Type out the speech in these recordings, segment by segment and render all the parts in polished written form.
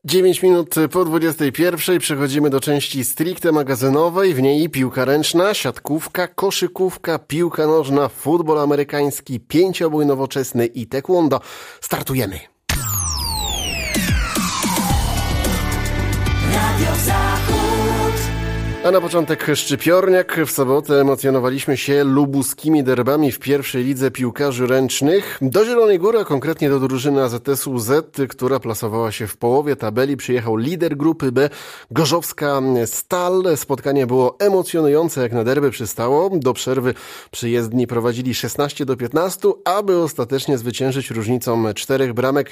9 minut po 21 przechodzimy do części stricte magazynowej. W niej piłka ręczna, siatkówka, koszykówka, piłka nożna, futbol amerykański, pięciobój nowoczesny i taekwondo. Startujemy! Radio Zachód. A na początek szczypiorniak. W sobotę emocjonowaliśmy się lubuskimi derbami w pierwszej lidze piłkarzy ręcznych. Do Zielonej Góry, a konkretnie do drużyny AZS-u Z, która plasowała się w połowie tabeli, przyjechał lider grupy B, Gorzowska Stal. Spotkanie było emocjonujące, jak na derby przystało. Do przerwy przyjezdni prowadzili 16-15, aby ostatecznie zwyciężyć różnicą 4 bramek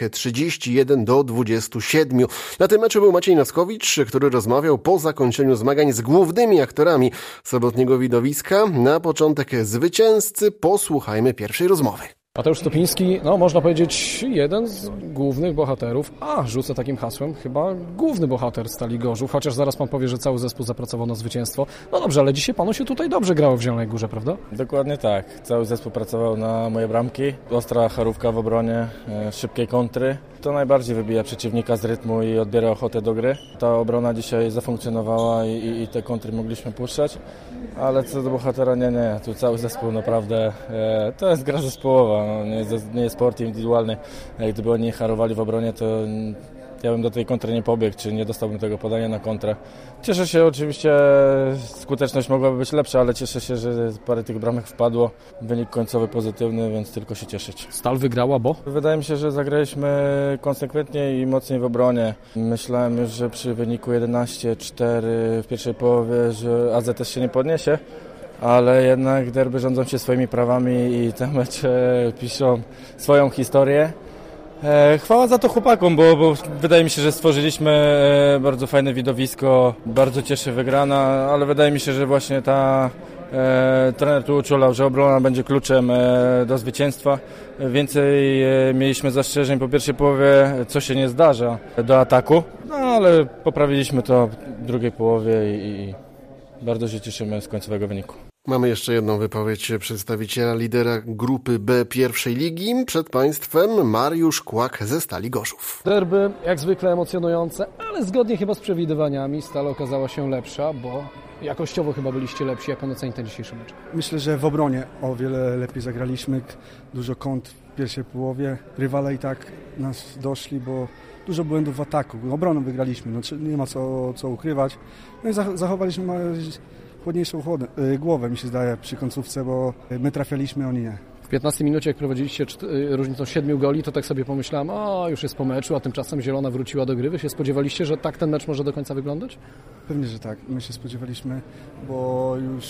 31-27. Na tym meczu był Maciej Noskowicz, który rozmawiał po zakończeniu zmagań z głównymi aktorami sobotniego widowiska. Na początek zwycięzcy posłuchajmy pierwszej rozmowy. Mateusz Stopiński, można powiedzieć jeden z głównych bohaterów, rzucę takim hasłem, chyba główny bohater Stali Gorzów, chociaż zaraz pan powie, że cały zespół zapracował na zwycięstwo. No dobrze, ale dzisiaj panu się tutaj dobrze grało w Zielonej Górze, prawda? Dokładnie tak. Cały zespół pracował na moje bramki. Ostra charówka w obronie, szybkiej kontry. To najbardziej wybija przeciwnika z rytmu i odbiera ochotę do gry. Ta obrona dzisiaj zafunkcjonowała i te kontry mogliśmy puszczać, ale co do bohatera, nie. Tu cały zespół naprawdę, to jest gra zespołowa, nie jest sport indywidualny. Gdyby oni charowali w obronie, to ja bym do tej kontry nie pobiegł, czy nie dostałbym tego podania na kontrę. Cieszę się oczywiście, skuteczność mogłaby być lepsza, ale cieszę się, że parę tych bramek wpadło. Wynik końcowy pozytywny, więc tylko się cieszyć. Stal wygrała, bo? Wydaje mi się, że zagraliśmy konsekwentnie i mocniej w obronie. Myślałem już, że przy wyniku 11-4 w pierwszej połowie, że AZS się nie podniesie, ale jednak derby rządzą się swoimi prawami i te mecze piszą swoją historię. Chwała za to chłopakom, bo wydaje mi się, że stworzyliśmy bardzo fajne widowisko, bardzo cieszy wygrana, ale wydaje mi się, że właśnie trener tu uczulał, że obrona będzie kluczem do zwycięstwa. Więcej mieliśmy zastrzeżeń po pierwszej połowie, co się nie zdarza, do ataku, ale poprawiliśmy to w drugiej połowie i bardzo się cieszymy z końcowego wyniku. Mamy jeszcze jedną wypowiedź przedstawiciela lidera grupy B pierwszej ligi. Przed państwem Mariusz Kłak ze Stali Gorzów. Derby jak zwykle emocjonujące, ale zgodnie chyba z przewidywaniami Stal okazała się lepsza, bo jakościowo chyba byliście lepsi. Jak pan oceni ten dzisiejszy mecz? Myślę, że w obronie o wiele lepiej zagraliśmy. Dużo kąt w pierwszej połowie. Rywale i tak nas doszli, bo dużo błędów w ataku. Obroną wygraliśmy, nie ma co ukrywać. No i zachowaliśmy chłodniejszą głowę, mi się zdaje, przy końcówce, bo my trafialiśmy, oni nie. W 15 minucie, jak prowadziliście różnicą 7 goli, to tak sobie pomyślałem, już jest po meczu, a tymczasem Zielona wróciła do gry. Wy się spodziewaliście, że tak ten mecz może do końca wyglądać? Pewnie, że tak. My się spodziewaliśmy, bo już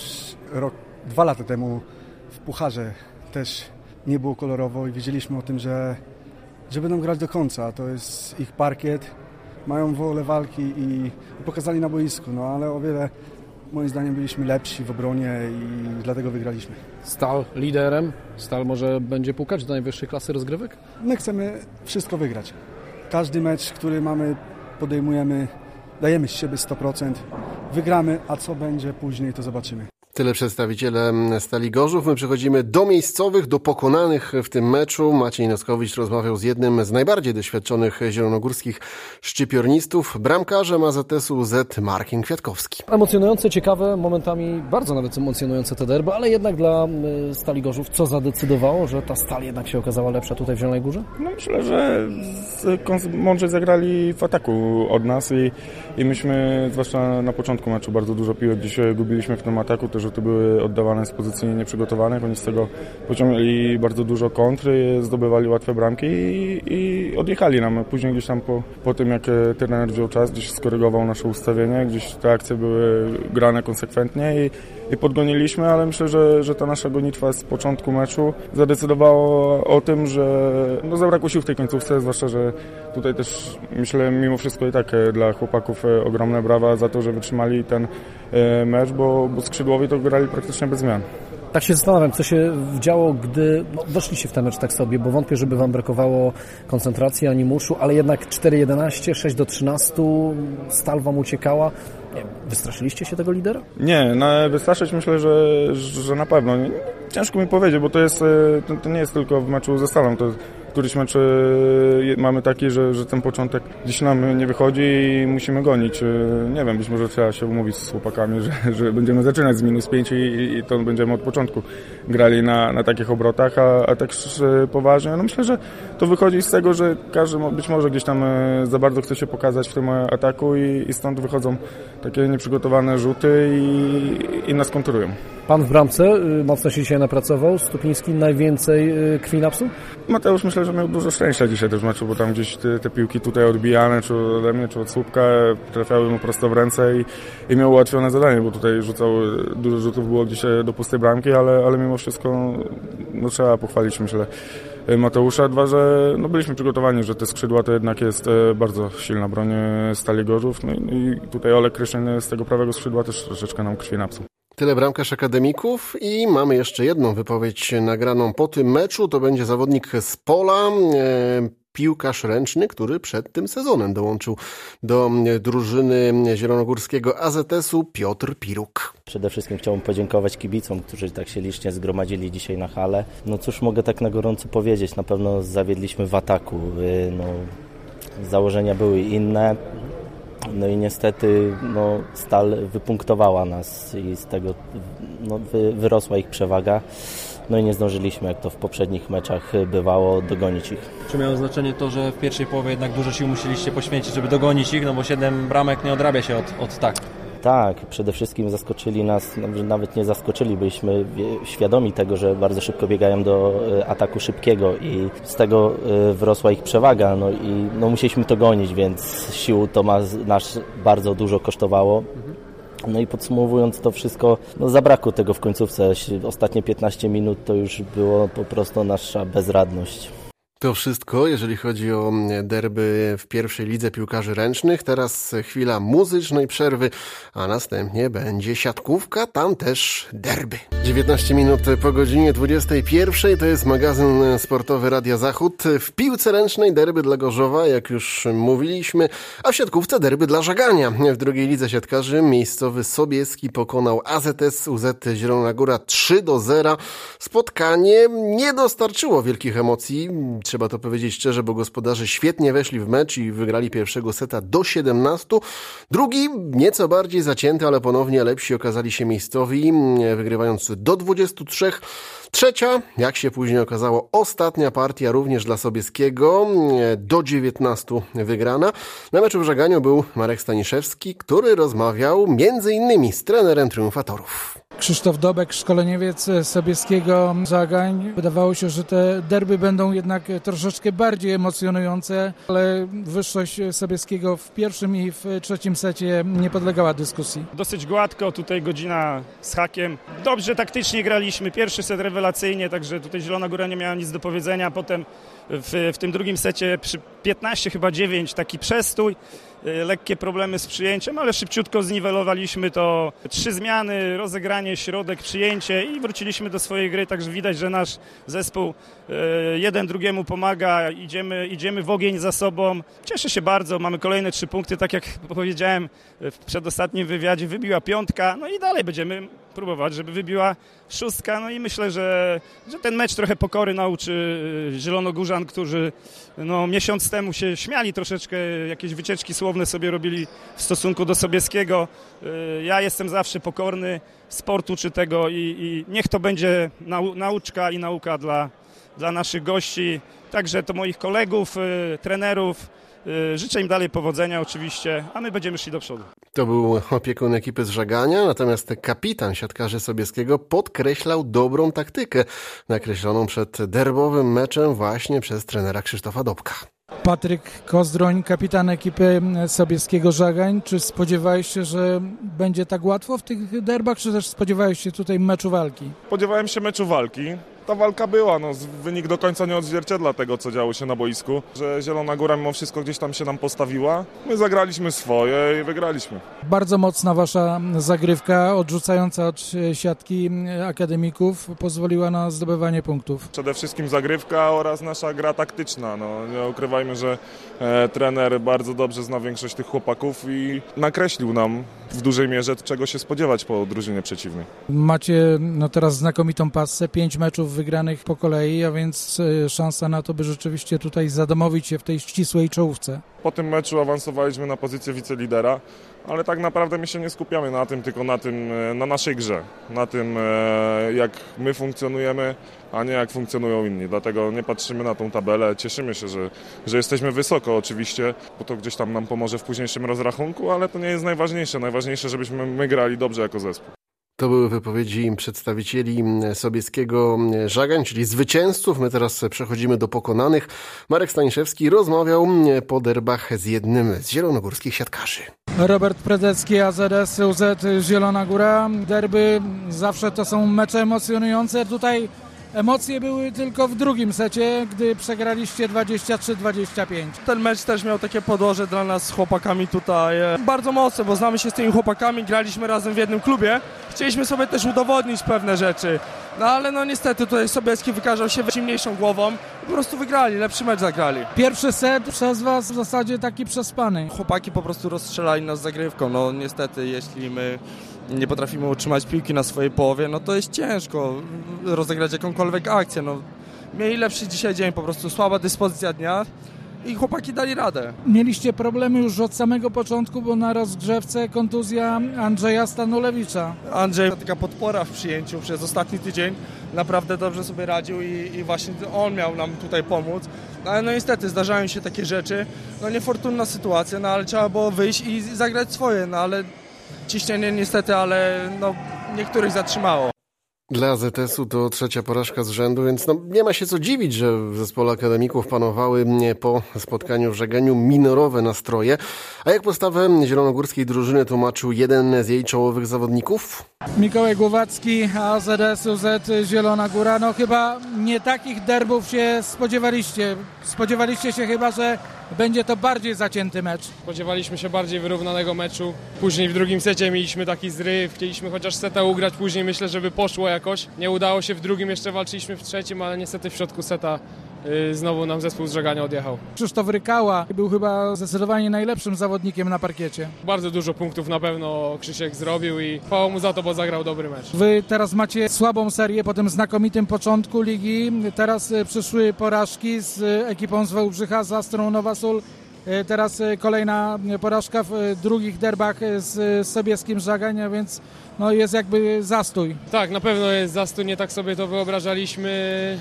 2 lata temu w Pucharze też nie było kolorowo i wiedzieliśmy o tym, że będą grać do końca. To jest ich parkiet, mają wolę walki i pokazali na boisku, ale o wiele moim zdaniem byliśmy lepsi w obronie i dlatego wygraliśmy. Stal liderem? Stal może będzie pukać do najwyższej klasy rozgrywek? My chcemy wszystko wygrać. Każdy mecz, który mamy, podejmujemy, dajemy z siebie 100%. Wygramy, a co będzie później, to zobaczymy. Tyle przedstawiciele Stali Gorzów. My przechodzimy do miejscowych, do pokonanych w tym meczu. Maciej Noskowicz rozmawiał z jednym z najbardziej doświadczonych zielonogórskich szczypiornistów, bramkarzem AZS-u Z Markiem Kwiatkowski. Emocjonujące, ciekawe, momentami bardzo nawet emocjonujące te derby, ale jednak dla Stali Gorzów co zadecydowało, że ta Stal jednak się okazała lepsza tutaj w Zielonej Górze? Myślę, że mądrze zagrali w ataku od nas i myśmy, zwłaszcza na początku meczu, bardzo dużo piłek gdzieś gubiliśmy w tym ataku. Te rzuty były oddawane z pozycji nieprzygotowanych. Oni z tego pociągnęli bardzo dużo kontry, zdobywali łatwe bramki i odjechali nam. Później gdzieś tam po tym, jak trener wziął czas, gdzieś skorygował nasze ustawienie, gdzieś te akcje były grane konsekwentnie i podgoniliśmy, ale myślę, że ta nasza gonitwa z początku meczu zadecydowała o tym, że zabrakło sił w tej końcówce, zwłaszcza, że tutaj też myślę mimo wszystko i tak dla chłopaków ogromne brawa za to, że wytrzymali ten mecz, bo skrzydłowi to grali praktycznie bez zmian. Tak się zastanawiam, co się działo, gdy weszliście w ten mecz tak sobie, bo wątpię, żeby wam brakowało koncentracji ani muszu, ale jednak 4-11, 6-13, Stal wam uciekała. Wystraszyliście się tego lidera? Nie, wystraszyć myślę, że na pewno. Ciężko mi powiedzieć, bo to nie jest tylko w meczu ze Stalą, to Któryś mecz mamy taki, że ten początek gdzieś nam nie wychodzi i musimy gonić. Nie wiem, być może trzeba się umówić z chłopakami, że będziemy zaczynać z -5 i to będziemy od początku grali na takich obrotach, a tak poważnie. No myślę, że to wychodzi z tego, że każdy być może gdzieś tam za bardzo chce się pokazać w tym ataku i stąd wychodzą takie nieprzygotowane rzuty i nas kontrują. Pan w bramce mocno się dzisiaj napracował. Stupiński najwięcej krwi napsuł? Mateusz myślę, że miał dużo szczęścia dzisiaj też w meczu, bo tam gdzieś te piłki tutaj odbijane, czy ode mnie, czy od słupka, trafiały mu prosto w ręce i miał ułatwione zadanie, bo tutaj dużo rzutów było gdzieś do pustej bramki, ale mimo wszystko trzeba pochwalić, myślę, Mateusza. Dwa, że byliśmy przygotowani, że te skrzydła to jednak jest bardzo silna broń Stali Gorzów. No i tutaj Olek Kryszyn z tego prawego skrzydła też troszeczkę nam krwi napsuł. Tyle bramkarz akademików i mamy jeszcze jedną wypowiedź nagraną po tym meczu. To będzie zawodnik z Pola, piłkarz ręczny, który przed tym sezonem dołączył do drużyny zielonogórskiego AZS-u, Piotr Piruk. Przede wszystkim chciałbym podziękować kibicom, którzy tak się licznie zgromadzili dzisiaj na halę. No cóż mogę tak na gorąco powiedzieć, na pewno zawiedliśmy w ataku. Założenia były inne. No i niestety Stal wypunktowała nas i z tego wyrosła ich przewaga. No i nie zdążyliśmy, jak to w poprzednich meczach bywało, dogonić ich. Czy miało znaczenie to, że w pierwszej połowie jednak dużo sił musieliście poświęcić, żeby dogonić ich, bo 7 bramek nie odrabia się od tak? Tak, przede wszystkim zaskoczyli nas, nawet nie zaskoczyli, byliśmy świadomi tego, że bardzo szybko biegają do ataku szybkiego i z tego wyrosła ich przewaga, musieliśmy to gonić, więc sił to nas bardzo dużo kosztowało. No i podsumowując to wszystko, zabrakło tego w końcówce. Ostatnie 15 minut to już było po prostu nasza bezradność. To wszystko, jeżeli chodzi o derby w pierwszej lidze piłkarzy ręcznych. Teraz chwila muzycznej przerwy, a następnie będzie siatkówka, tam też derby. 19 minut po godzinie 21. To jest magazyn sportowy Radia Zachód. W piłce ręcznej derby dla Gorzowa, jak już mówiliśmy, a w siatkówce derby dla Żagania. W drugiej lidze siatkarzy miejscowy Sobieski pokonał AZS UZ Zielona Góra 3-0. Spotkanie nie dostarczyło wielkich emocji. Trzeba to powiedzieć szczerze, bo gospodarze świetnie weszli w mecz i wygrali pierwszego seta do 17. Drugi nieco bardziej zacięty, ale ponownie lepsi okazali się miejscowi, wygrywając do 23. Trzecia, jak się później okazało, ostatnia partia również dla Sobieskiego, do 19 wygrana. Na meczu w Żaganiu był Marek Staniszewski, który rozmawiał m.in. z trenerem triumfatorów. Krzysztof Dobek, szkoleniowiec Sobieskiego Żagań. Wydawało się, że te derby będą jednak troszeczkę bardziej emocjonujące, ale wyższość Sobieskiego w pierwszym i w trzecim secie nie podlegała dyskusji. Dosyć gładko, tutaj godzina z hakiem. Dobrze taktycznie graliśmy, pierwszy set rewelacyjnie, także tutaj Zielona Góra nie miała nic do powiedzenia. Potem w tym drugim secie przy 15-9 taki przestój, lekkie problemy z przyjęciem, ale szybciutko zniwelowaliśmy to. 3 zmiany, rozegranie, środek, przyjęcie i wróciliśmy do swojej gry, także widać, że nasz zespół jeden drugiemu pomaga, idziemy w ogień za sobą. Cieszę się bardzo, mamy kolejne 3 punkty, tak jak powiedziałem w przedostatnim wywiadzie, wybiła 5, no i dalej będziemy próbować, żeby wybiła 6, no i myślę, że ten mecz trochę pokory nauczy zielonogórzan, którzy miesiąc temu się śmiali troszeczkę, jakieś wycieczki słowne sobie robili w stosunku do Sobieskiego. Ja jestem zawsze pokorny, sport uczy tego i niech to będzie nauczka i nauka dla naszych gości, także to moich kolegów, trenerów. Życzę im dalej powodzenia oczywiście, a my będziemy szli do przodu. To był opiekun ekipy z Żagania, natomiast kapitan siatkarzy Sobieskiego podkreślał dobrą taktykę nakreśloną przed derbowym meczem właśnie przez trenera Krzysztofa Dobka. Patryk Kozdroń, kapitan ekipy Sobieskiego Żagań. Czy spodziewałeś się, że będzie tak łatwo w tych derbach, czy też spodziewałeś się tutaj meczu walki? Spodziewałem się meczu walki. Ta walka była, wynik do końca nie odzwierciedla tego, co działo się na boisku, że Zielona Góra mimo wszystko gdzieś tam się nam postawiła. My zagraliśmy swoje i wygraliśmy. Bardzo mocna wasza zagrywka, odrzucająca od siatki akademików, pozwoliła na zdobywanie punktów. Przede wszystkim zagrywka oraz nasza gra taktyczna. Nie ukrywajmy, że trener bardzo dobrze zna większość tych chłopaków i nakreślił nam w dużej mierze, czego się spodziewać po drużynie przeciwnej. Macie teraz znakomitą passę, 5 meczów wygranych po kolei, a więc szansa na to, by rzeczywiście tutaj zadomowić się w tej ścisłej czołówce. Po tym meczu awansowaliśmy na pozycję wicelidera, ale tak naprawdę my się nie skupiamy na tym, tylko na naszej grze, na tym, jak my funkcjonujemy, a nie jak funkcjonują inni. Dlatego nie patrzymy na tą tabelę, cieszymy się, że jesteśmy wysoko oczywiście, bo to gdzieś tam nam pomoże w późniejszym rozrachunku, ale to nie jest najważniejsze. Najważniejsze, żebyśmy my grali dobrze jako zespół. To były wypowiedzi przedstawicieli Sobieskiego Żagań, czyli zwycięzców. My teraz przechodzimy do pokonanych. Marek Staniszewski rozmawiał po derbach z jednym z zielonogórskich siatkarzy. Robert Predecki, AZS UZ Zielona Góra. Derby zawsze to są mecze emocjonujące. Tutaj emocje były tylko w drugim secie, gdy przegraliście 23-25. Ten mecz też miał takie podłoże dla nas z chłopakami tutaj bardzo mocne, bo znamy się z tymi chłopakami, graliśmy razem w jednym klubie. Chcieliśmy sobie też udowodnić pewne rzeczy, no ale niestety tutaj Sobieski wykazał się silniejszą głową i po prostu wygrali, lepszy mecz zagrali. Pierwszy set przez was w zasadzie taki przespany. Chłopaki po prostu rozstrzelali nas zagrywką, no niestety jeśli my nie potrafimy utrzymać piłki na swojej połowie, no to jest ciężko rozegrać jakąkolwiek akcję. No, mieli lepszy dzisiaj dzień, po prostu słaba dyspozycja dnia i chłopaki dali radę. Mieliście problemy już od samego początku, bo na rozgrzewce kontuzja Andrzeja Stanulewicza. Andrzej, taka podpora w przyjęciu przez ostatni tydzień, naprawdę dobrze sobie radził i właśnie on miał nam tutaj pomóc. Ale no niestety zdarzają się takie rzeczy, no niefortunna sytuacja, no ale trzeba było wyjść i zagrać swoje, no ale ciśnienie niestety, ale no niektórych zatrzymało. Dla AZS-u to trzecia porażka z rzędu, więc nie ma się co dziwić, że w zespole akademików panowały po spotkaniu w Żeganiu minorowe nastroje. A jak postawę zielonogórskiej drużyny tłumaczył jeden z jej czołowych zawodników? Mikołaj Głowacki, AZS UZ Zielona Góra. No chyba nie takich derbów się spodziewaliście. Spodziewaliście się chyba, że będzie to bardziej zacięty mecz. Spodziewaliśmy się bardziej wyrównanego meczu. Później w drugim secie mieliśmy taki zryw. Chcieliśmy chociaż seta ugrać. Później myślę, żeby poszło jakoś. Nie udało się w drugim, jeszcze walczyliśmy w trzecim, ale niestety w środku seta znowu nam zespół z Żegania odjechał. Krzysztof Rykała był chyba zdecydowanie najlepszym zawodnikiem na parkiecie. Bardzo dużo punktów na pewno Krzysiek zrobił i chwała mu za to, bo zagrał dobry mecz. Wy teraz macie słabą serię po tym znakomitym początku ligi. Teraz przyszły porażki z ekipą z Wałbrzycha, z Astrą Nowa Sól. Teraz kolejna porażka w drugich derbach z Sobieskim Żagań, więc jest jakby zastój. Tak, na pewno jest zastój, nie tak sobie to wyobrażaliśmy.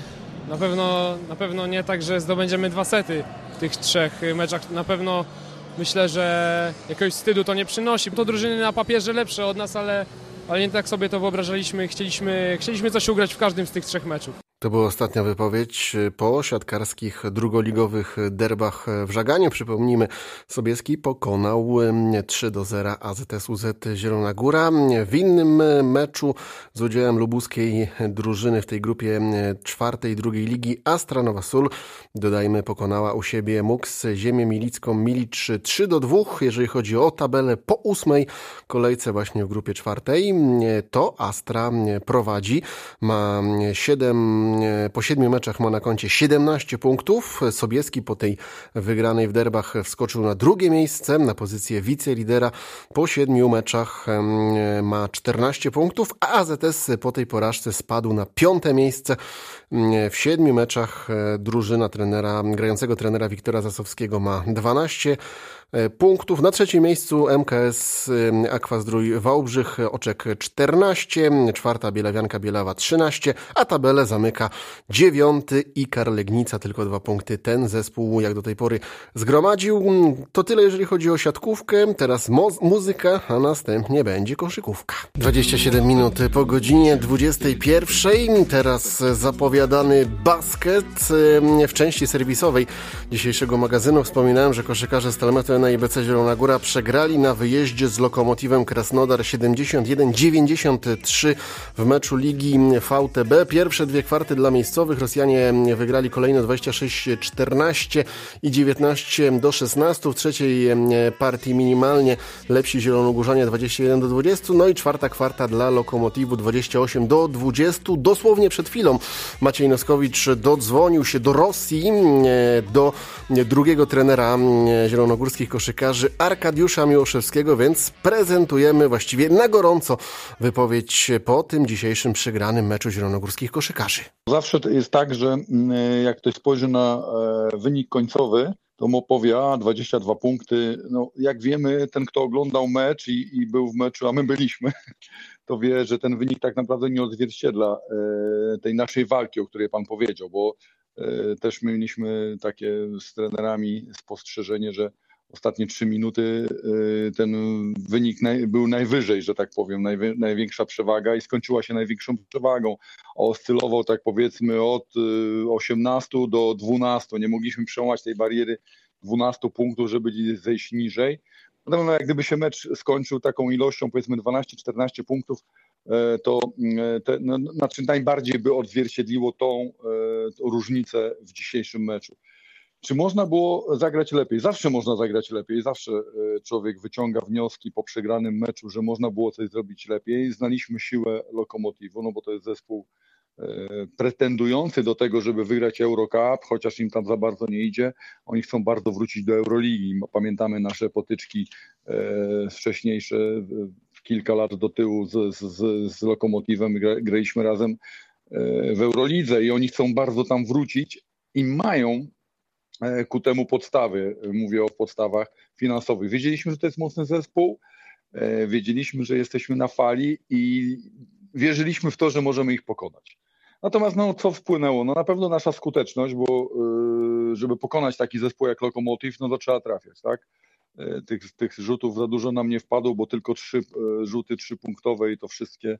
Na pewno nie tak, że zdobędziemy 2 sety w tych 3 meczach. Na pewno myślę, że jakiegoś wstydu to nie przynosi. To drużyny na papierze lepsze od nas, ale nie tak sobie to wyobrażaliśmy. Chcieliśmy coś ugrać w każdym z tych 3 meczów. To była ostatnia wypowiedź po siatkarskich drugoligowych derbach w Żaganiu. Przypomnijmy, Sobieski pokonał 3-0 AZS UZ Zielona Góra. W innym meczu z udziałem lubuskiej drużyny w tej grupie 4. drugiej ligi Astra Nowa Sól, dodajmy, pokonała u siebie MUKS Ziemię Milicką Milicz 3-2. Jeżeli chodzi o tabelę po 8. kolejce właśnie w grupie 4, to Astra prowadzi, ma po 7 meczach ma na koncie 17 punktów. Sobieski po tej wygranej w derbach wskoczył na 2. miejsce, na pozycję wicelidera. Po 7 meczach ma 14 punktów, a AZS po tej porażce spadł na 5. miejsce. W 7 meczach drużyna grającego trenera Wiktora Zasowskiego ma 12 punktów. Na 3. miejscu MKS Aquazdrój Wałbrzych, Oczek 14, 4. Bielawianka Bielawa 13, a tabelę zamyka 9. IKAR Legnica, tylko 2 punkty. Ten zespół jak do tej pory zgromadził. To tyle, jeżeli chodzi o siatkówkę. Teraz muzyka, a następnie będzie koszykówka. 27 minut po godzinie 21. Teraz zapowiadany basket w części serwisowej dzisiejszego magazynu. Wspominałem, że koszykarze Stalmetu na IBC Zielona Góra przegrali na wyjeździe z Lokomotywem Krasnodar 71-93 w meczu Ligi VTB. Pierwsze 2 kwarty dla miejscowych. Rosjanie wygrali kolejno 26-14 i 19-16. W trzeciej partii minimalnie lepsi zielonogórzanie 21-20. No i 4. kwarta dla Lokomotywu 28-20. Dosłownie przed chwilą Maciej Noskowicz dodzwonił się do Rosji, do drugiego trenera zielonogórskich koszykarzy Arkadiusza Miłoszewskiego, więc prezentujemy właściwie na gorąco wypowiedź po tym dzisiejszym przegranym meczu zielonogórskich koszykarzy. Zawsze jest tak, że jak ktoś spojrzy na wynik końcowy, to mu powie, 22 punkty. No, jak wiemy, ten, kto oglądał mecz i był w meczu, a my byliśmy, to wie, że ten wynik tak naprawdę nie odzwierciedla tej naszej walki, o której pan powiedział, bo też mieliśmy takie z trenerami spostrzeżenie, że ostatnie 3 minuty ten wynik był najwyżej, że tak powiem, największa przewaga i skończyła się największą przewagą. Oscylował, tak powiedzmy, od 18 do 12. Nie mogliśmy przełamać tej bariery 12 punktów, żeby zejść niżej. No, jak gdyby się mecz skończył taką ilością, powiedzmy 12-14 punktów, to znaczy najbardziej by odzwierciedliło tą różnicę w dzisiejszym meczu. Czy można było zagrać lepiej? Zawsze można zagrać lepiej, zawsze człowiek wyciąga wnioski po przegranym meczu, że można było coś zrobić lepiej. Znaliśmy siłę Lokomotivu, no bo to jest zespół pretendujący do tego, żeby wygrać Eurocup, chociaż im tam za bardzo nie idzie. Oni chcą bardzo wrócić do Euroligi. Pamiętamy nasze potyczki wcześniejsze, kilka lat do tyłu z Lokomotivem. Graliśmy razem w Eurolidze i oni chcą bardzo tam wrócić i mają ku temu podstawy. Mówię o podstawach finansowych. Wiedzieliśmy, że to jest mocny zespół, wiedzieliśmy, że jesteśmy na fali i wierzyliśmy w to, że możemy ich pokonać. Natomiast co wpłynęło? No na pewno nasza skuteczność, bo żeby pokonać taki zespół jak Lokomotiv, no to trzeba trafiać, tak? Tych rzutów za dużo nam nie wpadło, bo tylko 3 rzuty 3-punktowe i to wszystkie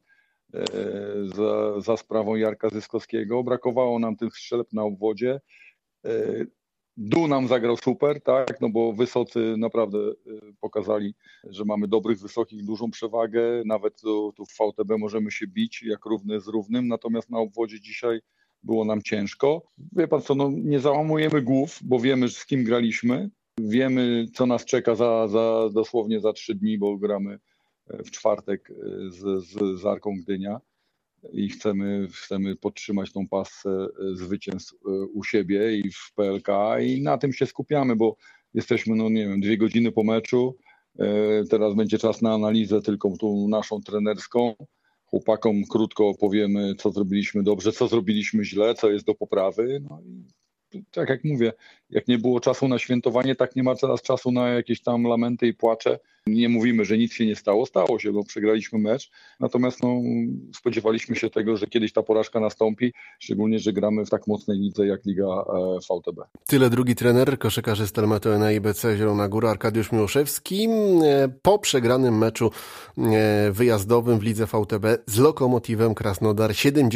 za sprawą Jarka Zyskowskiego. Brakowało nam tych strzelb na obwodzie. Dół nam zagrał super, tak, no bo wysocy naprawdę pokazali, że mamy dobrych, wysokich, dużą przewagę, nawet tu w VTB możemy się bić jak równy z równym, natomiast na obwodzie dzisiaj było nam ciężko. Wie pan co, nie załamujemy głów, bo wiemy, z kim graliśmy, wiemy, co nas czeka dosłownie za 3 dni, bo gramy w czwartek z Arką Gdynia. I chcemy podtrzymać tą pasę zwycięstw u siebie i w PLK i na tym się skupiamy, bo jesteśmy, 2 godziny po meczu, teraz będzie czas na analizę tylko tą naszą trenerską. Chłopakom krótko opowiemy, co zrobiliśmy dobrze, co zrobiliśmy źle, co jest do poprawy. No i tak jak mówię, jak nie było czasu na świętowanie, tak nie ma teraz czasu na jakieś tam lamenty i płacze. Nie mówimy, że nic się nie stało. Stało się, bo przegraliśmy mecz. Natomiast spodziewaliśmy się tego, że kiedyś ta porażka nastąpi, szczególnie, że gramy w tak mocnej lidze jak Liga VTB. Tyle drugi trener koszykarzy Stelmetu NAIBC Zielona Góra Arkadiusz Miłoszewski po przegranym meczu wyjazdowym w lidze VTB z Lokomotivem Krasnodar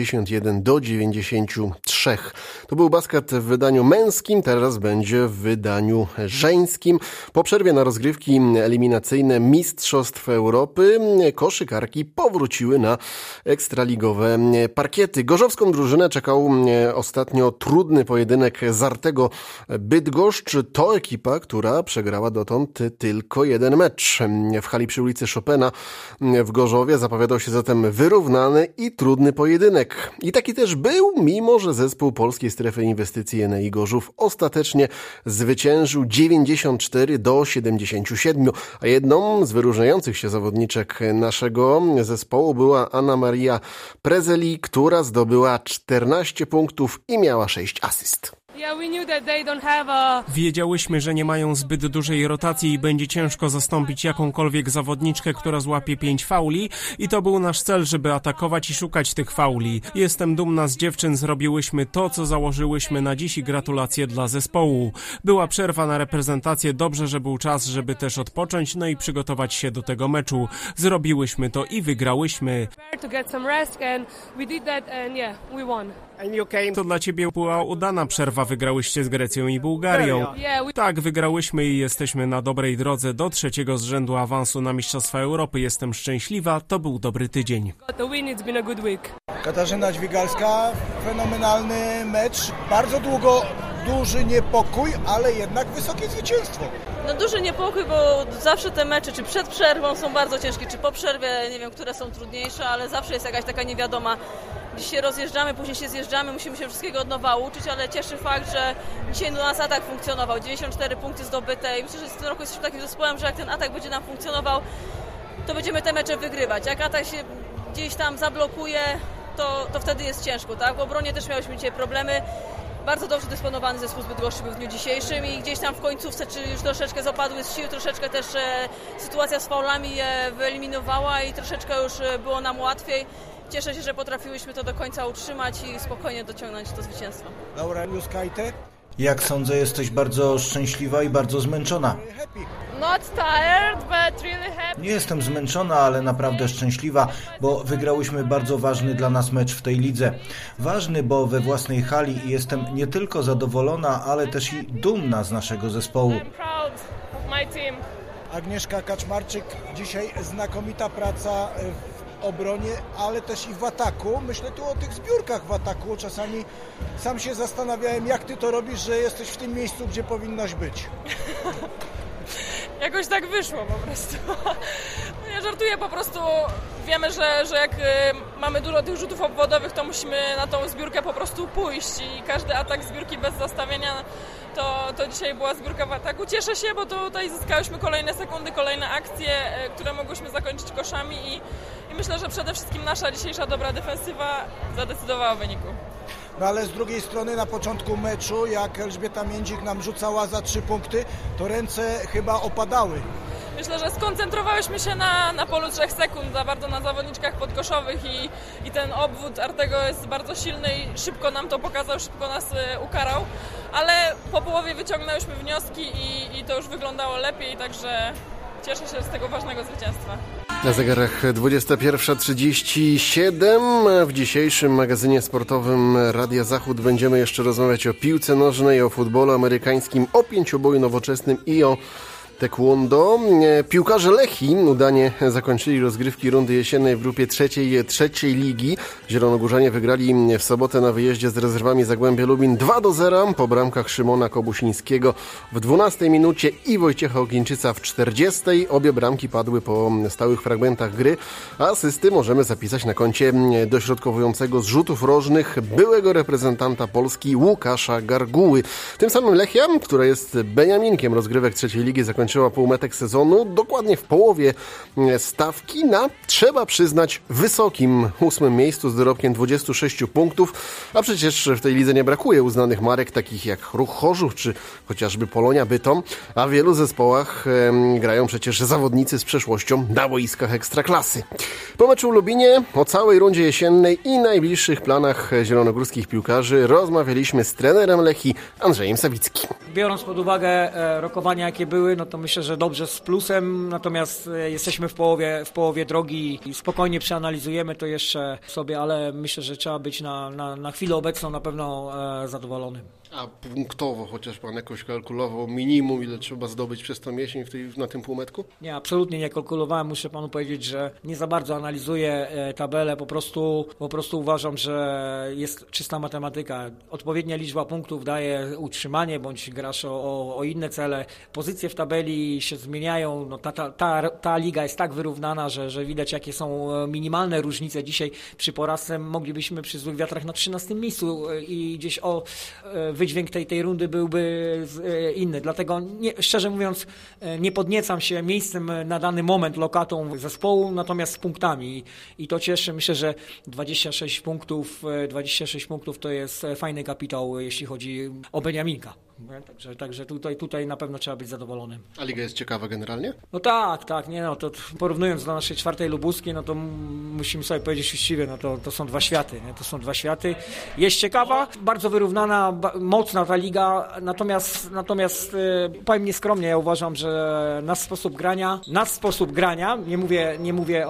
71-93. To był basket w wydaniu męskim, teraz będzie w wydaniu żeńskim. Po przerwie na rozgrywki eliminacyjne Mistrzostw Europy koszykarki powróciły na ekstraligowe parkiety. Gorzowską drużynę czekał ostatnio trudny pojedynek z Artego Bydgoszcz. To ekipa, która przegrała dotąd tylko 1 mecz. W hali przy ulicy Chopina w Gorzowie zapowiadał się zatem wyrównany i trudny pojedynek. I taki też był, mimo że zespół Polskiej Strefy Inwestycji Enei Gorzów ostatecznie zwyciężył 94-77, a jedną z wyróżniających się zawodniczek naszego zespołu była Anna Maria Prezeli, która zdobyła 14 punktów i miała 6 asyst. Wiedziałyśmy, że nie mają zbyt dużej rotacji i będzie ciężko zastąpić jakąkolwiek zawodniczkę, która złapie 5 fauli i to był nasz cel, żeby atakować i szukać tych fauli. Jestem dumna z dziewczyn, zrobiłyśmy to, co założyłyśmy na dziś i gratulacje dla zespołu. Była przerwa na reprezentację, dobrze, że był czas, żeby też odpocząć, no i przygotować się do tego meczu. Zrobiłyśmy to i wygrałyśmy. To dla ciebie była udana przerwa, wygrałyście z Grecją i Bułgarią. Tak, wygrałyśmy i jesteśmy na dobrej drodze do 3. z rzędu awansu na Mistrzostwa Europy. Jestem szczęśliwa, to był dobry tydzień. Katarzyna Dźwigalska, fenomenalny mecz, bardzo długo duży niepokój, ale jednak wysokie zwycięstwo. Duży niepokój, bo zawsze te mecze, czy przed przerwą są bardzo ciężkie, czy po przerwie, nie wiem, które są trudniejsze, ale zawsze jest jakaś taka niewiadoma dziś się rozjeżdżamy, później się zjeżdżamy, musimy się wszystkiego od nowa uczyć, ale cieszy fakt, że dzisiaj do nas atak funkcjonował, 94 punkty zdobyte i myślę, że w tym roku jesteśmy takim zespołem, że jak ten atak będzie nam funkcjonował, to będziemy te mecze wygrywać. Jak atak się gdzieś tam zablokuje, to wtedy jest ciężko, tak? W obronie też miałyśmy dzisiaj problemy. Bardzo dobrze dysponowany zespół z Bydgoszczy był w dniu dzisiejszym i gdzieś tam w końcówce, czy już troszeczkę zapadły z sił, troszeczkę też sytuacja z faulami je wyeliminowała i troszeczkę już było nam łatwiej. Cieszę się, że potrafiłyśmy to do końca utrzymać i spokojnie dociągnąć do zwycięstwa. Laura Juskajte. Jak sądzę, jesteś bardzo szczęśliwa i bardzo zmęczona. Not tired, but really happy. Nie jestem zmęczona, ale naprawdę szczęśliwa, bo wygrałyśmy bardzo ważny dla nas mecz w tej lidze. Ważny, bo we własnej hali i jestem nie tylko zadowolona, ale też i dumna z naszego zespołu. I'm proud of my team. Agnieszka Kaczmarczyk, dzisiaj znakomita praca w obronie, ale też i w ataku. Myślę tu o tych zbiórkach w ataku. Czasami sam się zastanawiałem, jak ty to robisz, że jesteś w tym miejscu, gdzie powinnaś być. Jakoś tak wyszło po prostu. No ja żartuję, po prostu wiemy, że jak mamy dużo tych rzutów obwodowych, to musimy na tą zbiórkę po prostu pójść i każdy atak zbiórki bez zastawienia to dzisiaj była zbiórka w ataku. Cieszę się, bo tutaj zyskałyśmy kolejne sekundy, kolejne akcje, które mogłyśmy zakończyć koszami i myślę, że przede wszystkim nasza dzisiejsza dobra defensywa zadecydowała o wyniku. No ale z drugiej strony na początku meczu, jak Elżbieta Międzik nam rzucała za 3 punkty, to ręce chyba opadały. Myślę, że skoncentrowałyśmy się na polu 3 sekund, za bardzo na zawodniczkach podkoszowych i ten obwód Artego jest bardzo silny i szybko nam to pokazał, szybko nas ukarał, ale po połowie wyciągnęłyśmy wnioski i to już wyglądało lepiej, także cieszę się z tego ważnego zwycięstwa. Na zegarach 21:37. W dzisiejszym magazynie sportowym Radia Zachód będziemy jeszcze rozmawiać o piłce nożnej, o futbolu amerykańskim, o pięcioboju nowoczesnym i o taekwondo. Piłkarze Lechii udanie zakończyli rozgrywki rundy jesiennej w grupie trzeciej ligi. Zielonogórzanie wygrali w sobotę na wyjeździe z rezerwami Zagłębia Lubin 2-0 po bramkach Szymona Kobusińskiego w 12 minucie i Wojciecha Ogińczyca w 40. Obie bramki padły po stałych fragmentach gry, a asysty możemy zapisać na koncie dośrodkowującego z rzutów rożnych byłego reprezentanta Polski Łukasza Garguły. Tym samym Lechia, która jest beniaminkiem rozgrywek trzeciej ligi, zakończyła półmetek sezonu dokładnie w połowie stawki na, trzeba przyznać, wysokim 8. miejscu z dorobkiem 26 punktów, a przecież w tej lidze nie brakuje uznanych marek takich jak Ruch Chorzów czy chociażby Polonia Bytom, a w wielu zespołach grają przecież zawodnicy z przeszłością na boiskach ekstraklasy. Po meczu w Lubinie o całej rundzie jesiennej i najbliższych planach zielonogórskich piłkarzy rozmawialiśmy z trenerem Lechii Andrzejem Sawickim. Biorąc pod uwagę rokowania, jakie były, no to myślę, że dobrze z plusem, natomiast jesteśmy w połowie drogi i spokojnie przeanalizujemy to jeszcze sobie, ale myślę, że trzeba być na chwilę obecną na pewno zadowolonym. A punktowo chociaż pan jakoś kalkulował minimum, ile trzeba zdobyć przez tą jesień na tym półmetku? Nie, absolutnie nie kalkulowałem. Muszę panu powiedzieć, że nie za bardzo analizuję tabelę. Po prostu uważam, że jest czysta matematyka. Odpowiednia liczba punktów daje utrzymanie, bądź grasz o inne cele. Pozycje w tabeli się zmieniają. No, ta liga jest tak wyrównana, że widać, jakie są minimalne różnice. Dzisiaj przy porażce moglibyśmy przy złych wiatrach na 13. miejscu i gdzieś wydźwięk tej rundy byłby inny. Dlatego szczerze mówiąc nie podniecam się miejscem na dany moment lokatą zespołu, natomiast punktami. I to cieszy. Myślę, że 26 punktów to jest fajny kapitał, jeśli chodzi o Beniaminka. Także tutaj na pewno trzeba być zadowolonym. A liga jest ciekawa generalnie? No tak, to porównując do naszej 4. lubuskiej, no to musimy sobie powiedzieć uczciwie, no to są dwa światy, nie? To są dwa światy. Jest ciekawa, bardzo wyrównana, mocna ta liga, natomiast powiem nieskromnie, ja uważam, że nasz sposób grania, nie mówię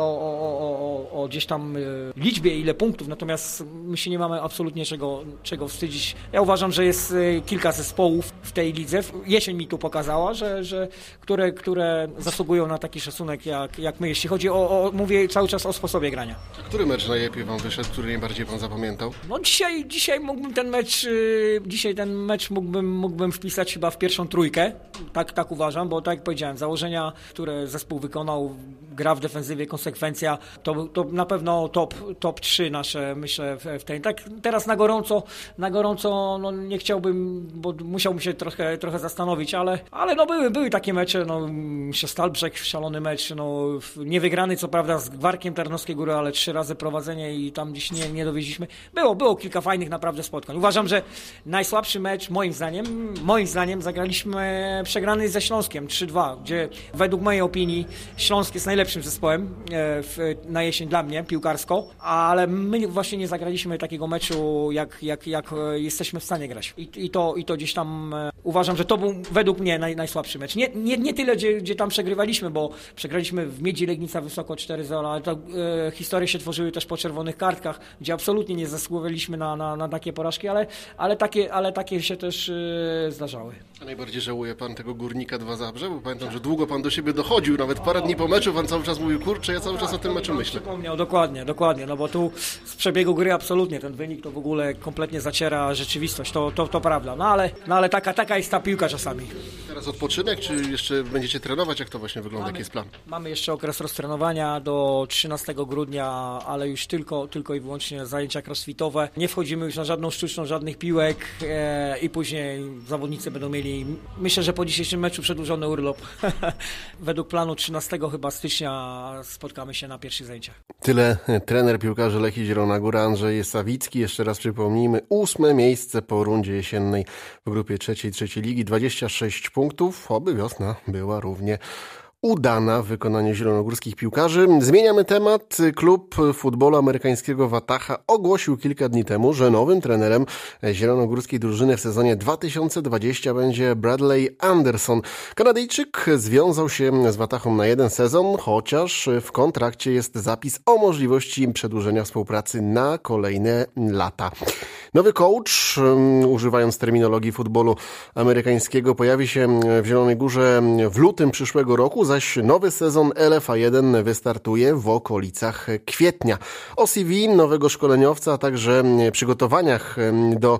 o gdzieś tam liczbie, ile punktów, natomiast my się nie mamy absolutnie czego wstydzić. Ja uważam, że jest kilka zespołów, zespołów w tej lidze. Jesień mi tu pokazała, że które zasługują na taki szacunek jak my, jeśli chodzi mówię cały czas o sposobie grania. Który mecz najlepiej wam wyszedł, który najbardziej pan zapamiętał? No dzisiaj mógłbym ten mecz mógłbym wpisać chyba w pierwszą trójkę, tak uważam, bo tak jak powiedziałem, założenia, które zespół wykonał, gra w defensywie, konsekwencja, to na pewno top 3 nasze, myślę, w tej. Tak teraz na gorąco nie chciałbym, bo musiałbym się trochę zastanowić, ale były takie mecze, Stalbrzeg, szalony mecz, niewygrany co prawda z Gwarkiem Tarnowskiej Góry, ale 3 razy prowadzenie i tam gdzieś nie dowieźliśmy. Było kilka fajnych naprawdę spotkań. Uważam, że najsłabszy mecz, moim zdaniem zagraliśmy przegrany ze Śląskiem 3-2, gdzie według mojej opinii Śląsk jest najlepszym zespołem na jesień dla mnie, piłkarsko, ale my właśnie nie zagraliśmy takiego meczu, jak jesteśmy w stanie grać. I to gdzieś tam uważam, że to był według mnie najsłabszy mecz. Nie tyle, gdzie tam przegrywaliśmy, bo przegraliśmy w Miedzi Legnica wysoko 4-0, ale to historie się tworzyły też po czerwonych kartkach, gdzie absolutnie nie zasługowaliśmy na takie porażki, ale takie się też zdarzały. A najbardziej żałuje pan tego Górnika 2 Zabrze? Bo pamiętam, że długo pan do siebie dochodził, nawet parę dni po meczu pan cały czas mówił, kurczę, ja cały czas o tym meczu myślę. Przypomniał, dokładnie, bo tu z przebiegu gry absolutnie ten wynik to w ogóle kompletnie zaciera rzeczywistość, to prawda, ale taka jest ta piłka czasami. Teraz odpoczynek, czy jeszcze będziecie trenować? Jak to właśnie wygląda, jaki jest plan? Mamy jeszcze okres roztrenowania do 13 grudnia, ale już tylko i wyłącznie zajęcia crossfitowe. Nie wchodzimy już na żadną sztuczną, żadnych piłek i później zawodnicy będą mieli, myślę, że po dzisiejszym meczu przedłużony urlop. Według planu 13 chyba stycznia spotkamy się na pierwszych zajęciach. Tyle trener piłkarzy Lechii Zielona Góra Andrzej Sawicki. Jeszcze raz przypomnijmy, 8. miejsce po rundzie jesiennej w grupie trzeciej ligi, 26 punktów, oby wiosna była równie udana w wykonaniu zielonogórskich piłkarzy. Zmieniamy temat. Klub futbolu amerykańskiego Wataha ogłosił kilka dni temu, że nowym trenerem zielonogórskiej drużyny w sezonie 2020 będzie Bradley Anderson. Kanadyjczyk związał się z Watahą na 1 sezon, chociaż w kontrakcie jest zapis o możliwości przedłużenia współpracy na kolejne lata. Nowy coach, używając terminologii futbolu amerykańskiego, pojawi się w Zielonej Górze w lutym przyszłego roku, zaś nowy sezon LFA1 wystartuje w okolicach kwietnia. O CV nowego szkoleniowca, a także przygotowaniach do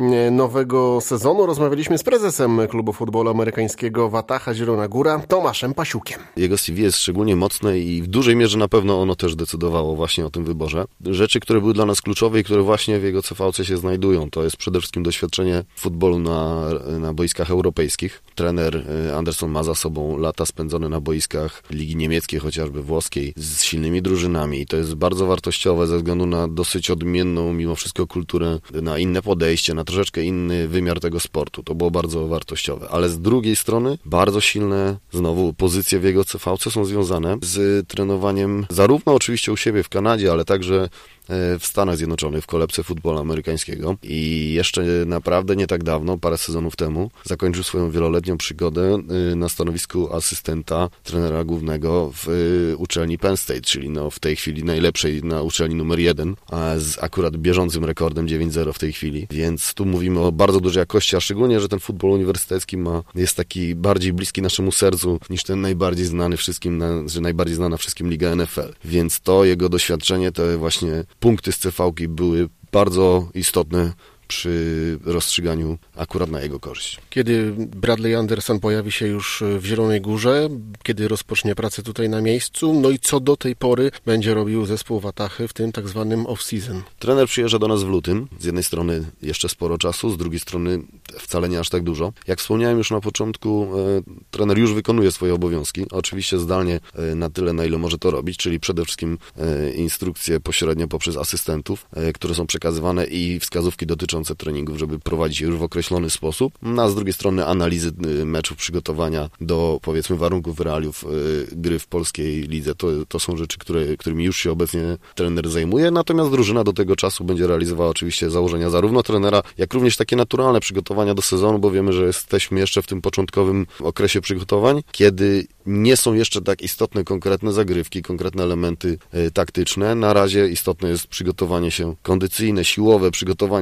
nowego sezonu rozmawialiśmy z prezesem klubu futbolu amerykańskiego Wataha Zielona Góra, Tomaszem Pasiukiem. Jego CV jest szczególnie mocne i w dużej mierze na pewno ono też decydowało właśnie o tym wyborze. Rzeczy, które były dla nas kluczowe i które właśnie w jego CVC się znajdują, to jest przede wszystkim doświadczenie futbolu na boiskach europejskich. Trener Anderson ma za sobą lata spędzone na boiskach ligi niemieckiej, chociażby włoskiej, z silnymi drużynami i to jest bardzo wartościowe ze względu na dosyć odmienną mimo wszystko kulturę, na inne podejście, na troszeczkę inny wymiar tego sportu. To było bardzo wartościowe, ale z drugiej strony bardzo silne znowu pozycje w jego CVC są związane z trenowaniem zarówno oczywiście u siebie w Kanadzie, ale także w Stanach Zjednoczonych, w kolebce futbolu amerykańskiego i jeszcze naprawdę nie tak dawno, parę sezonów temu, zakończył swoją wieloletnią przygodę na stanowisku asystenta trenera głównego w uczelni Penn State, czyli w tej chwili najlepszej na uczelni numer 1, a z akurat bieżącym rekordem 9-0 w tej chwili, więc tu mówimy o bardzo dużej jakości, a szczególnie, że ten futbol uniwersytecki jest taki bardziej bliski naszemu sercu niż ten najbardziej znany wszystkim, najbardziej znana wszystkim liga NFL, więc to jego doświadczenie, te właśnie punkty z CV-ki były bardzo istotne przy rozstrzyganiu akurat na jego korzyść. Kiedy Bradley Anderson pojawi się już w Zielonej Górze, kiedy rozpocznie pracę tutaj na miejscu, no i co do tej pory będzie robił zespół Watachy w tym tak zwanym off-season? Trener przyjeżdża do nas w lutym. Z jednej strony jeszcze sporo czasu, z drugiej strony wcale nie aż tak dużo. Jak wspomniałem już na początku, trener już wykonuje swoje obowiązki, oczywiście zdalnie na tyle, na ile może to robić, czyli przede wszystkim instrukcje pośrednio poprzez asystentów, które są przekazywane i wskazówki dotyczące treningów, żeby prowadzić je już w określony sposób. A z drugiej strony analizy meczów, przygotowania do, powiedzmy, warunków, realiów gry w polskiej lidze. To są rzeczy, którymi już się obecnie trener zajmuje, natomiast drużyna do tego czasu będzie realizowała oczywiście założenia zarówno trenera, jak również takie naturalne przygotowania do sezonu, bo wiemy, że jesteśmy jeszcze w tym początkowym okresie przygotowań, kiedy nie są jeszcze tak istotne konkretne zagrywki, konkretne elementy taktyczne. Na razie istotne jest przygotowanie się kondycyjne, siłowe, przygotowanie takich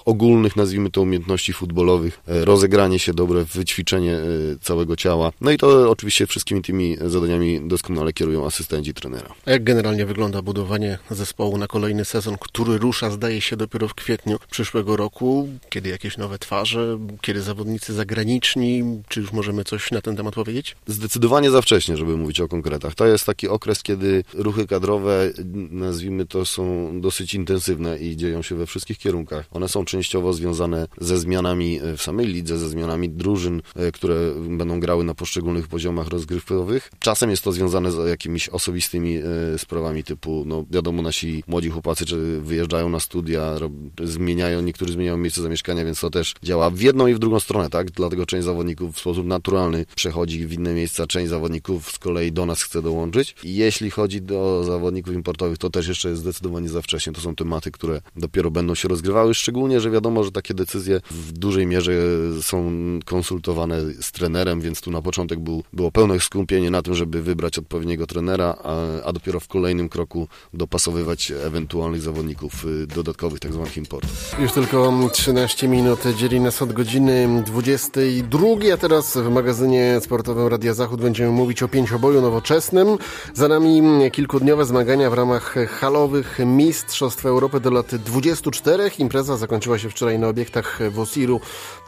ogólnych, nazwijmy to, umiejętności futbolowych, rozegranie się dobre, wyćwiczenie całego ciała. No i to oczywiście wszystkimi tymi zadaniami doskonale kierują asystenci trenera. A jak generalnie wygląda budowanie zespołu na kolejny sezon, który rusza, zdaje się, dopiero w kwietniu przyszłego roku? Kiedy jakieś nowe twarze? Kiedy zawodnicy zagraniczni? Czy już możemy coś na ten temat powiedzieć? Zdecydowanie za wcześnie, żeby mówić o konkretach. To jest taki okres, kiedy ruchy kadrowe, nazwijmy to, są dosyć intensywne i dzieją się we wszystkich kierunkach. One są częściowo związane ze zmianami w samej lidze, ze zmianami drużyn, które będą grały na poszczególnych poziomach rozgrywkowych. Czasem jest to związane z jakimiś osobistymi sprawami typu, no wiadomo, nasi młodzi chłopacy czy wyjeżdżają na studia, niektórzy zmieniają miejsce zamieszkania, więc to też działa w jedną i w drugą stronę, tak? Dlatego część zawodników w sposób naturalny przechodzi w inne miejsca, część zawodników z kolei do nas chce dołączyć. I jeśli chodzi o zawodników importowych, to też jeszcze jest zdecydowanie za wcześnie. To są tematy, które dopiero będą się rozgrywały, szczególnie, że wiadomo, że takie decyzje w dużej mierze są konsultowane z trenerem, więc tu na początek było pełne skupienie na tym, żeby wybrać odpowiedniego trenera, a dopiero w kolejnym kroku dopasowywać ewentualnych zawodników dodatkowych, tak zwanych importów. Już tylko 13 minut dzieli nas od godziny 22, a teraz w magazynie sportowym Radia Zachód będziemy mówić o pięcioboju nowoczesnym. Za nami kilkudniowe zmagania w ramach halowych Mistrzostw Europy do lat 24. Impreza zakończyła się wczoraj na obiektach Wosiru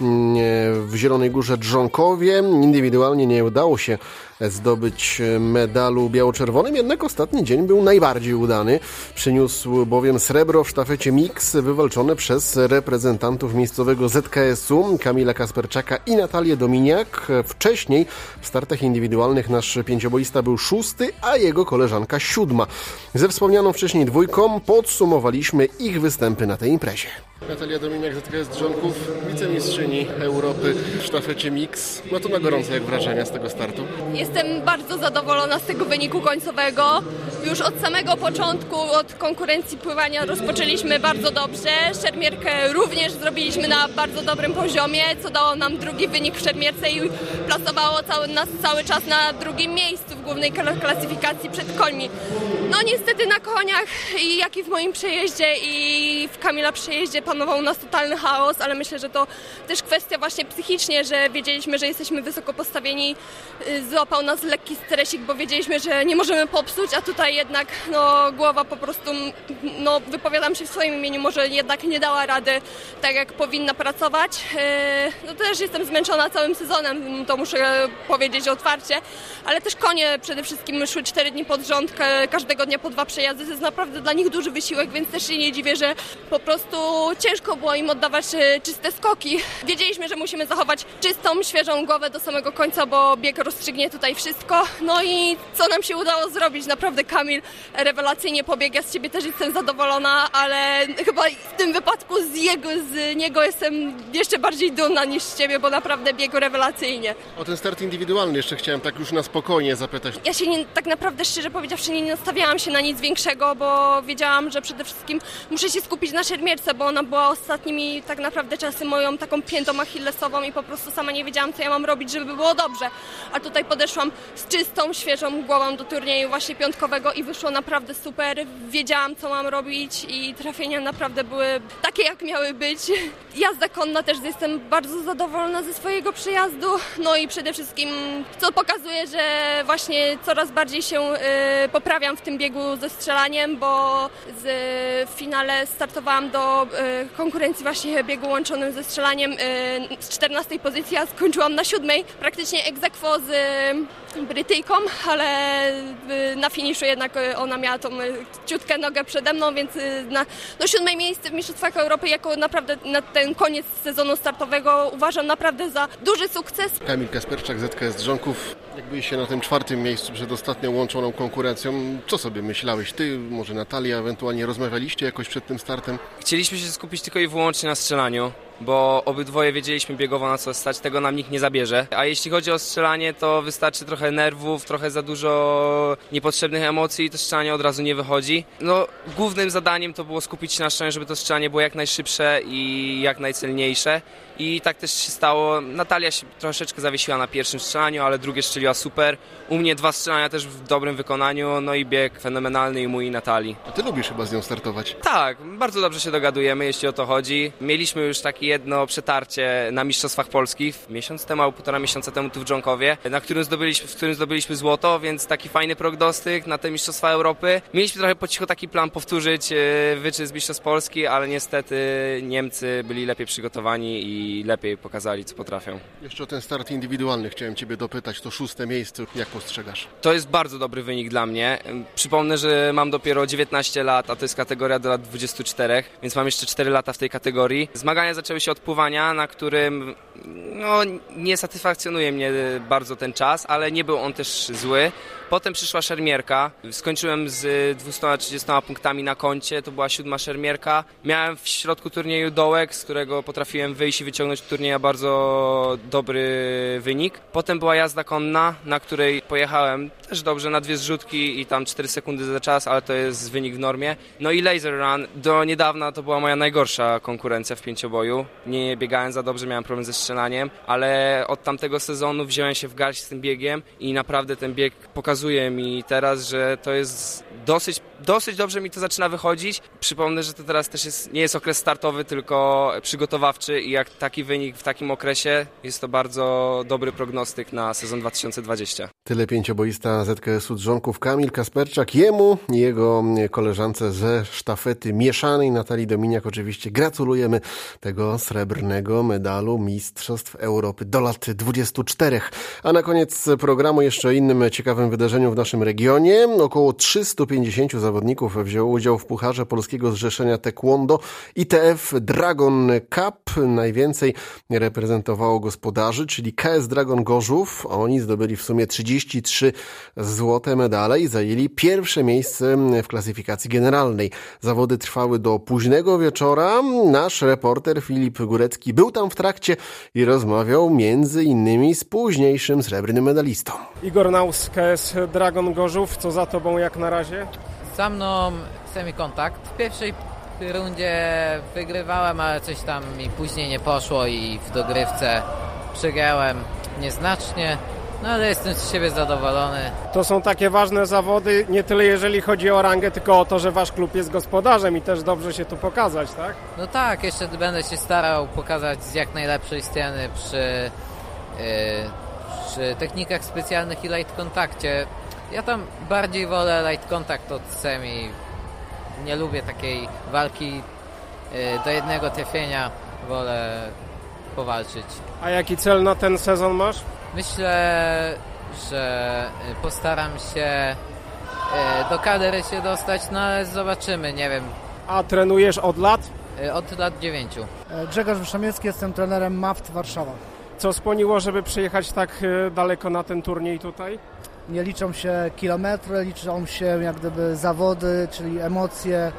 w Zielonej Górze Drzonkowie. Indywidualnie nie udało się zdobyć medalu biało-czerwonym, jednak ostatni dzień był najbardziej udany. Przyniósł bowiem srebro w sztafecie mix wywalczone przez reprezentantów miejscowego ZKS-u Kamila Kasperczaka i Natalię Dominiak. Wcześniej w startach indywidualnych nasz pięcioboista był 6., a jego koleżanka 7. Ze wspomnianą wcześniej dwójką podsumowaliśmy ich występy na tej imprezie. Natalia Dominiak, ZKS Drzonków, wicemistrzyni Europy w sztafecie mix. No to na gorąco, jak wrażenia z tego startu? Jestem bardzo zadowolona z tego wyniku końcowego. Już od samego początku, od konkurencji pływania rozpoczęliśmy bardzo dobrze. Szermierkę również zrobiliśmy na bardzo dobrym poziomie, co dało nam drugi wynik w szermierce i plasowało nas cały czas na drugim miejscu w głównej klasyfikacji przed końmi. No niestety na koniach, jak i w moim przejeździe i w Kamila przejeździe panował nas totalny chaos, ale myślę, że to też kwestia właśnie psychicznie, że wiedzieliśmy, że jesteśmy wysoko postawieni. Złapał nas lekki stresik, bo wiedzieliśmy, że nie możemy popsuć, a tutaj jednak głowa po prostu, wypowiadam się w swoim imieniu, może jednak nie dała rady tak, jak powinna pracować. Też jestem zmęczona całym sezonem, to muszę powiedzieć otwarcie, ale też konie przede wszystkim szły 4 dni pod rząd, każdego dnia po 2 przejazdy. To jest naprawdę dla nich duży wysiłek, więc też się nie dziwię, że po prostu ciężko było im oddawać czyste skoki. Wiedzieliśmy, że musimy zachować czystą, świeżą głowę do samego końca, bo bieg rozstrzygnie tutaj wszystko. No i co nam się udało zrobić? Naprawdę Kamil rewelacyjnie pobiegł. Ja z ciebie też jestem zadowolona, ale chyba w tym wypadku z niego jestem jeszcze bardziej dumna niż z ciebie, bo naprawdę biegł rewelacyjnie. O ten start indywidualny jeszcze chciałem tak już na spokojnie zapytać. Ja się tak naprawdę, szczerze powiedziawszy, nie nastawiałam się na nic większego, bo wiedziałam, że przede wszystkim muszę się skupić na szermierce, bo ona była ostatnimi tak naprawdę czasy moją taką piętą achillesową i po prostu sama nie wiedziałam, co ja mam robić, żeby było dobrze. A tutaj podeszłam z czystą, świeżą głową do turnieju właśnie piątkowego i wyszło naprawdę super. Wiedziałam, co mam robić i trafienia naprawdę były takie, jak miały być. Jazda konna też jestem bardzo zadowolona ze swojego przejazdu. No i przede wszystkim, co pokazuje, że właśnie coraz bardziej się poprawiam w tym biegu ze strzelaniem, bo w finale startowałam do konkurencji właśnie biegu łączonym ze strzelaniem z 14 pozycji, a skończyłam na 7. Praktycznie ex aequo z Brytyjką, ale na finiszu jednak ona miała tą ciutkę nogę przede mną, więc na 7. miejsce w Mistrzostwach Europy jako naprawdę na ten koniec sezonu startowego uważam naprawdę za duży sukces. Kamil Kasperczak, ZKS Drzonków. Jak byliście na tym 4. miejscu przed ostatnią łączoną konkurencją, co sobie myślałeś? Ty, może Natalia, ewentualnie rozmawialiście jakoś przed tym startem? Chcieliśmy się skupić tylko i wyłącznie na strzelaniu. bo obydwoje wiedzieliśmy biegowo na co stać, tego nam nikt nie zabierze. A jeśli chodzi o strzelanie, to wystarczy trochę nerwów, trochę za dużo niepotrzebnych emocji i to strzelanie od razu nie wychodzi. No, głównym zadaniem to było skupić się na strzelaniu, żeby to strzelanie było jak najszybsze i jak najcelniejsze. I tak też się stało. Natalia się troszeczkę zawiesiła na pierwszym strzelaniu, ale drugie strzeliła super. U mnie 2 strzelania też w dobrym wykonaniu, no i bieg fenomenalny i mój i Natalii. A ty lubisz chyba z nią startować? Tak, bardzo dobrze się dogadujemy, jeśli o to chodzi. Mieliśmy już takie jedno przetarcie na Mistrzostwach Polskich miesiąc temu albo 1,5 miesiąca temu tu w Dżonkowie, w którym zdobyliśmy złoto, więc taki fajny prognostyk na te Mistrzostwa Europy. Mieliśmy trochę po cichu taki plan powtórzyć wyczyn z Mistrzostw Polski, ale niestety Niemcy byli lepiej przygotowani i lepiej pokazali, co potrafią. Jeszcze o ten start indywidualny chciałem Ciebie dopytać, to 6. miejsce, jak postrzegasz? To jest bardzo dobry wynik dla mnie. Przypomnę, że mam dopiero 19 lat, a to jest kategoria do lat 24, więc mam jeszcze 4 lata w tej kategorii. Zmagania zaczęły się od pływania, na którym nie satysfakcjonuje mnie bardzo ten czas, ale nie był on też zły. Potem przyszła szermierka, skończyłem z 230 punktami na koncie, to była 7. szermierka. Miałem w środku turnieju dołek, z którego potrafiłem wyjść i wyciągnąć turnieja bardzo dobry wynik. Potem była jazda konna, na której pojechałem też dobrze na 2 zrzutki i tam 4 sekundy za czas, ale to jest wynik w normie. No i laser run, do niedawna to była moja najgorsza konkurencja w pięcioboju. Nie biegałem za dobrze, miałem problem ze strzelaniem, ale od tamtego sezonu wziąłem się w garść z tym biegiem i naprawdę ten bieg pokazuje mi teraz, że to jest dosyć dobrze mi to zaczyna wychodzić. Przypomnę, że to teraz też nie jest okres startowy, tylko przygotowawczy i jak taki wynik w takim okresie, jest to bardzo dobry prognostyk na sezon 2020. Tyle pięcioboista ZKS-u Dżonków Kamil Kasperczak. Jemu i jego koleżance ze sztafety mieszanej Natalii Dominiak oczywiście gratulujemy tego srebrnego medalu Mistrzostw Europy do lat 24. A na koniec programu jeszcze o innym ciekawym wydarzeniu w naszym regionie. Około 350 zawodników wzięło udział w Pucharze Polskiego Zrzeszenia Taekwondo ITF Dragon Cup. Najwięcej reprezentowało gospodarzy, czyli KS Dragon Gorzów. Oni zdobyli w sumie 33 złote medale i zajęli pierwsze miejsce w klasyfikacji generalnej. Zawody trwały do późnego wieczora. Nasz reporter Filip Górecki był tam w trakcie i rozmawiał między innymi z późniejszym srebrnym medalistą. Igor Naus, KS Dragon Gorzów. Co za tobą jak na razie? Za mną semikontakt. W pierwszej rundzie wygrywałem, ale coś tam mi później nie poszło i w dogrywce przegrałem nieznacznie. No ale jestem z siebie zadowolony. To są takie ważne zawody, nie tyle jeżeli chodzi o rangę, tylko o to, że wasz klub jest gospodarzem i też dobrze się tu pokazać, tak? No tak, jeszcze będę się starał pokazać z jak najlepszej strony przy technikach specjalnych i light kontakcie. Ja tam bardziej wolę light kontakt od semi. Nie lubię takiej walki do jednego trafienia. Wolę powalczyć. A jaki cel na ten sezon masz? Myślę, że postaram się do kadry się dostać, no ale zobaczymy, nie wiem. A trenujesz od lat? Od lat 9. Grzegorz Wyszamiecki, jestem trenerem MAFT Warszawa. Co skłoniło, żeby przyjechać tak daleko na ten turniej tutaj? Nie liczą się kilometry, liczą się jak gdyby zawody, czyli emocje,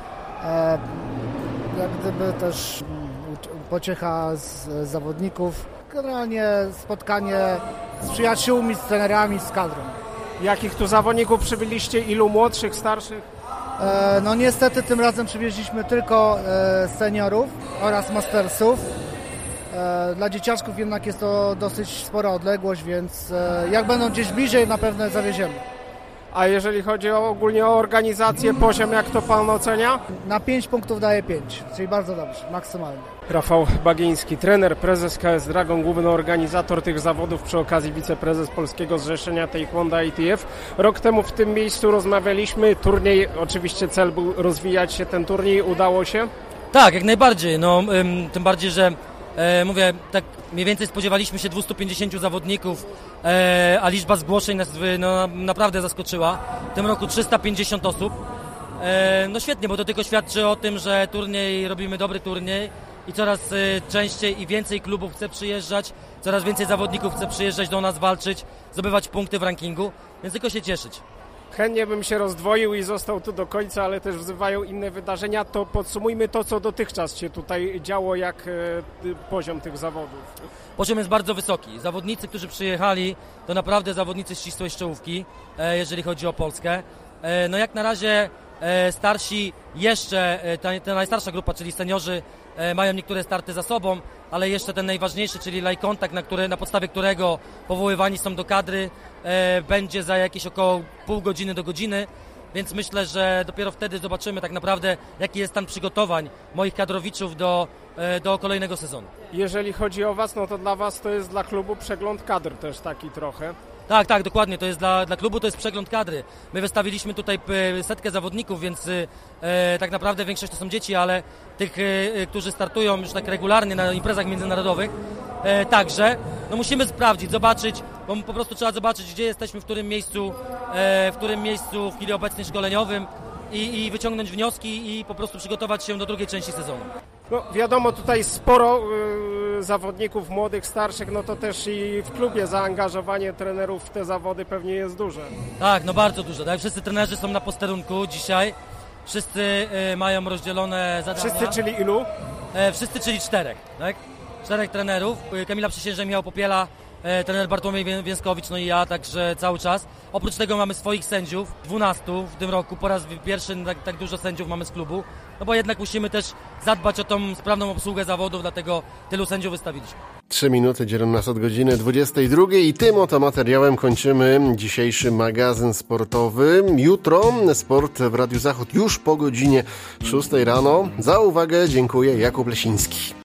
jak gdyby też pociecha z zawodników. Generalnie spotkanie z przyjaciółmi, z trenerami, z kadrą. Jakich tu zawodników przybyliście? Ilu młodszych, starszych? No niestety tym razem przywieźliśmy tylko seniorów oraz mastersów. Dla dzieciaczków jednak jest to dosyć spora odległość, więc jak będą gdzieś bliżej, na pewno zawieziemy. A jeżeli chodzi ogólnie o organizację, poziom, jak to pan ocenia? Na 5 punktów daje 5, czyli bardzo dobrze, maksymalnie. Rafał Bagiński, trener, prezes KS Dragon, główny organizator tych zawodów, przy okazji wiceprezes Polskiego Zrzeszenia Taekwondo ITF. Rok temu w tym miejscu rozmawialiśmy, turniej, oczywiście cel był rozwijać się, ten turniej udało się? Tak, jak najbardziej, no tym bardziej, że mówię, tak mniej więcej spodziewaliśmy się 250 zawodników, a liczba zgłoszeń nas naprawdę zaskoczyła. W tym roku 350 osób. No świetnie, bo to tylko świadczy o tym, że robimy dobry turniej i coraz częściej i więcej klubów chce przyjeżdżać, coraz więcej zawodników chce przyjeżdżać do nas, walczyć, zdobywać punkty w rankingu, więc tylko się cieszyć. Chętnie bym się rozdwoił i został tu do końca, ale też wzywają inne wydarzenia. To podsumujmy to, co dotychczas się tutaj działo, jak poziom tych zawodów. Poziom jest bardzo wysoki. Zawodnicy, którzy przyjechali, to naprawdę zawodnicy ścisłej czołówki, jeżeli chodzi o Polskę. No jak na razie starsi jeszcze, ta najstarsza grupa, czyli seniorzy, mają niektóre starty za sobą, ale jeszcze ten najważniejszy, czyli live contact, na podstawie którego powoływani są do kadry, będzie za jakieś około pół godziny do godziny, więc myślę, że dopiero wtedy zobaczymy tak naprawdę, jaki jest stan przygotowań moich kadrowiczów do kolejnego sezonu. Jeżeli chodzi o Was, no to dla Was to jest dla klubu przegląd kadr też taki trochę. Tak, dokładnie, to jest dla klubu, to jest przegląd kadry. My wystawiliśmy tutaj 100 zawodników, więc tak naprawdę większość to są dzieci, ale tych, którzy startują już tak regularnie na imprezach międzynarodowych, także no musimy sprawdzić, zobaczyć, bo po prostu trzeba zobaczyć, gdzie jesteśmy, w którym miejscu w chwili obecnej szkoleniowym i wyciągnąć wnioski i po prostu przygotować się do drugiej części sezonu. No wiadomo, tutaj sporo zawodników młodych, starszych, no to też i w klubie zaangażowanie trenerów w te zawody pewnie jest duże. Tak, no bardzo duże. Tak? Wszyscy trenerzy są na posterunku dzisiaj. Wszyscy mają rozdzielone zadania. Wszyscy, czyli ilu? Wszyscy, czyli 4. Tak? 4 trenerów. Kamila Przysięża, Michał Popiela, trener Bartłomiej Więskowicz, no i ja, także cały czas. Oprócz tego mamy swoich sędziów, 12 w tym roku, po raz pierwszy tak dużo sędziów mamy z klubu, no bo jednak musimy też zadbać o tą sprawną obsługę zawodów, dlatego tylu sędziów wystawiliśmy. 3 minuty dzielą nas od godziny 22 i tym oto materiałem kończymy dzisiejszy magazyn sportowy. Jutro sport w Radiu Zachód już po godzinie 6 rano. Za uwagę dziękuję, Jakub Lesiński.